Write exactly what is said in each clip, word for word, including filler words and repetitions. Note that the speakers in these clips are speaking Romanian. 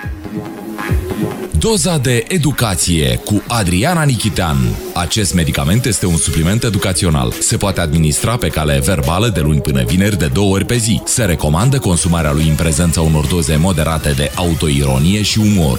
Doza de educație cu Adriana Nichitean. Acest medicament este un supliment educațional. Se poate administra pe cale verbală de luni până vineri de două ori pe zi. Se recomandă consumarea lui în prezența unor doze moderate de autoironie și umor.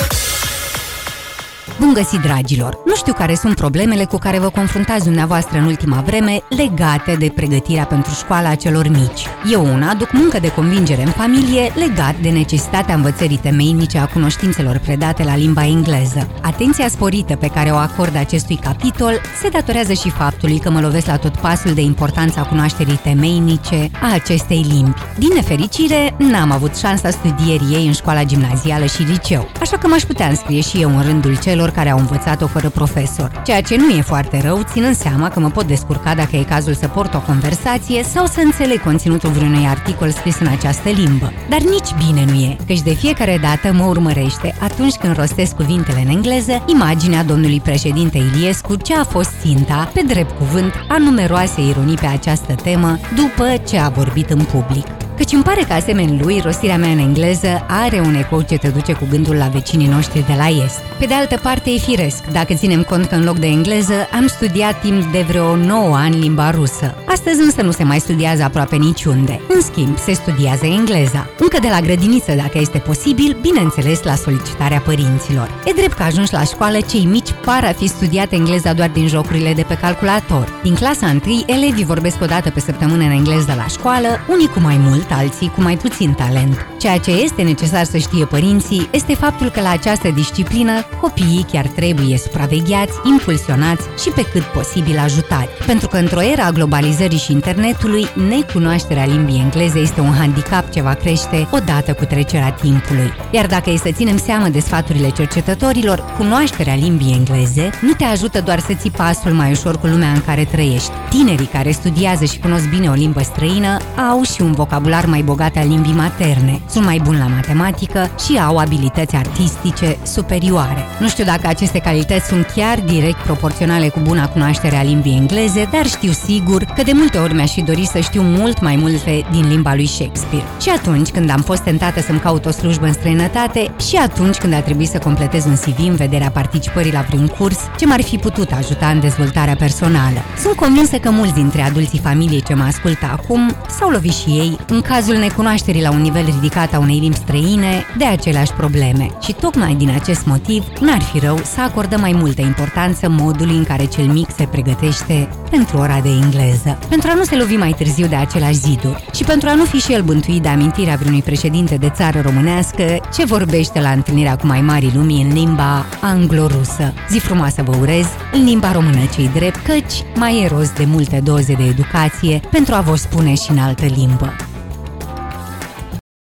Bun găsit, dragilor! Nu știu care sunt problemele cu care vă confruntați dumneavoastră în ultima vreme legate de pregătirea pentru școala celor mici. Eu una duc muncă de convingere în familie legat de necesitatea învățării temeinice a cunoștințelor predate la limba engleză. Atenția sporită pe care o acord acestui capitol se datorează și faptului că mă lovesc la tot pasul de importanța cunoașterii temeinice a acestei limbi. Din nefericire, n-am avut șansa studierii ei în școala gimnazială și liceu, așa că m-aș putea înscrie și eu în rândul celor care au învățat-o fără profesor, ceea ce nu e foarte rău, ținând seama că mă pot descurca dacă e cazul să port o conversație sau să înțeleg conținutul vreunui articol scris în această limbă. Dar nici bine nu e, căci de fiecare dată mă urmărește, atunci când rostesc cuvintele în engleză, imaginea domnului președinte Iliescu, ce a fost ținta, pe drept cuvânt, a numeroase ironii pe această temă, după ce a vorbit în public. Căci îmi pare că asemenea lui, rostirea mea în engleză are un ecou ce te duce cu gândul la vecinii noștri de la est. Pe de altă parte, e firesc, dacă ținem cont că în loc de engleză am studiat timp de vreo nouă ani limba rusă. Astăzi însă nu se mai studiază aproape niciunde. În schimb, se studiază engleza. Încă de la grădiniță, dacă este posibil, bineînțeles la solicitarea părinților. E drept că ajungi la școală, cei mici par a fi studiat engleza doar din jocurile de pe calculator. Din clasa întâi, elevii vorbesc o dată pe săptămână în engleză la școală, unii cu mai mult, alții cu mai puțin talent. Ceea ce este necesar să știe părinții este faptul că la această disciplină copiii chiar trebuie supravegheați, impulsionați și pe cât posibil ajutați. Pentru că într-o era a globalizării și internetului, necunoașterea limbii engleze este un handicap ce va crește odată cu trecerea timpului. Iar dacă e să ținem seama de sfaturile cercetătorilor, cunoașterea limbii engleze nu te ajută doar să ții pasul mai ușor cu lumea în care trăiești. Tinerii care studiază și cunosc bine o limbă străină au și un vocabular mai bogat al limbii materne, sunt mai buni la matematică și au abilități artistice superioare. Nu știu dacă aceste calități sunt chiar direct proporționale cu buna cunoaștere a limbii engleze, dar știu sigur că de multe ori mi-aș fi dorit să știu mult mai multe din limba lui Shakespeare. Și atunci când am fost tentată să-mi caut o slujbă în străinătate și atunci când a trebuit să completez un C V în vederea participării la vreun curs ce m-ar fi putut ajuta în dezvoltarea personală. Sunt convinsă că mulți dintre adulții familiei ce mă ascultă acum s-au lovit și ei, în cazul necunoașterii la un nivel ridicat a unei limbi străine, de aceleași probleme. Și tocmai din acest motiv, n-ar fi rău să acordăm mai multă importanță modului în care cel mic se pregătește pentru ora de engleză, pentru a nu se lovi mai târziu de același ziduri și pentru a nu fi și el bântuit de amintirea vreunui președinte de țară românească ce vorbește la întâlnirea cu mai mari lumii în limba anglo-rusă. Zi frumoasă vă urez, în limba română ce-i drept, căci mai e rost de multe doze de educație pentru a vă spune și în altă limbă.